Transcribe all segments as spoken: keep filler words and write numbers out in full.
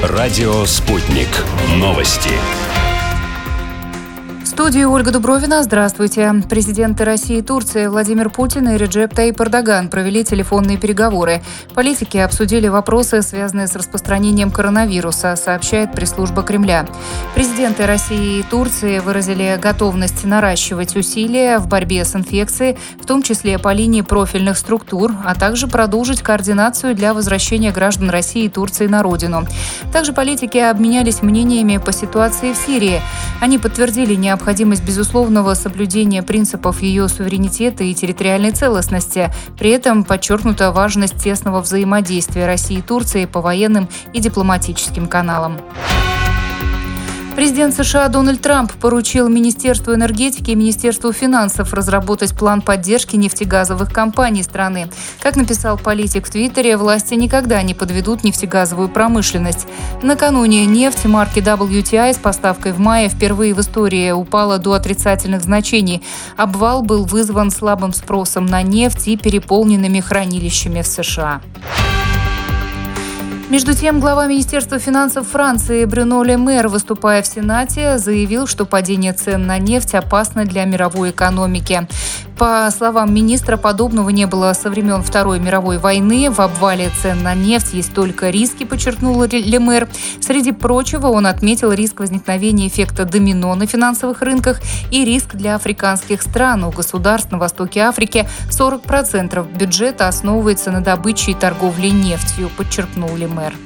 Радио «Спутник». Новости. В студии Ольга Дубровина. Здравствуйте. Президенты России и Турции Владимир Путин и Реджеп Таyyip Эрдоган провели телефонные переговоры. Политики обсудили вопросы, связанные с распространением коронавируса, сообщает пресс-служба Кремля. Президенты России и Турции выразили готовность наращивать усилия в борьбе с инфекцией, в том числе по линии профильных структур, а также продолжить координацию для возвращения граждан России и Турции на родину. Также политики обменялись мнениями по ситуации в Сирии. Они подтвердили необходимость Необходимость безусловного соблюдения принципов ее суверенитета и территориальной целостности. При этом подчеркнута важность тесного взаимодействия России и Турции по военным и дипломатическим каналам. Президент США Дональд Трамп поручил Министерству энергетики и Министерству финансов разработать план поддержки нефтегазовых компаний страны. Как написал политик в Твиттере, власти никогда не подведут нефтегазовую промышленность. Накануне нефть марки дабл ю ти ай с поставкой в мае впервые в истории упала до отрицательных значений. Обвал был вызван слабым спросом на нефть и переполненными хранилищами в США. Между тем, глава Министерства финансов Франции Брюно Ле Мэр, выступая в Сенате, заявил, что падение цен на нефть опасно для мировой экономики. По словам министра, подобного не было со времен Второй мировой войны. В обвале цен на нефть есть только риски, подчеркнул Ле Мэр. Среди прочего, он отметил риск возникновения эффекта домино на финансовых рынках и риск для африканских стран. У государств на востоке Африки сорок процентов бюджета основывается на добыче и торговле нефтью, подчеркнул Ле Мэр.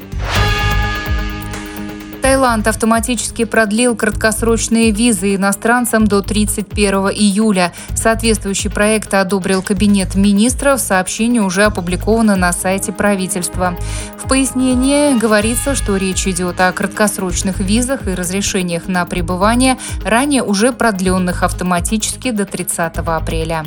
Таиланд автоматически продлил краткосрочные визы иностранцам до тридцать первого июля. Соответствующий проект одобрил Кабинет министров. Сообщение уже опубликовано на сайте правительства. В пояснении говорится, что речь идет о краткосрочных визах и разрешениях на пребывание, ранее уже продленных автоматически до тридцатого апреля.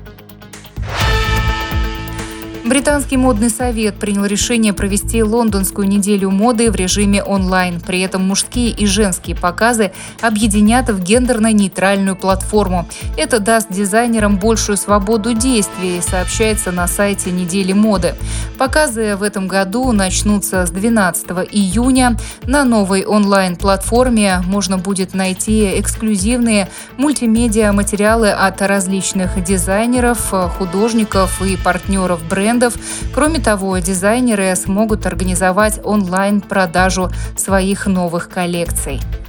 Британский модный совет принял решение провести лондонскую неделю моды в режиме онлайн. При этом мужские и женские показы объединят в гендерно-нейтральную платформу. Это даст дизайнерам большую свободу действий, сообщается на сайте недели моды. Показы в этом году начнутся с двенадцатого июня. На новой онлайн-платформе можно будет найти эксклюзивные мультимедиа-материалы от различных дизайнеров, художников и партнеров бренда. Кроме того, дизайнеры смогут организовать онлайн-продажу своих новых коллекций.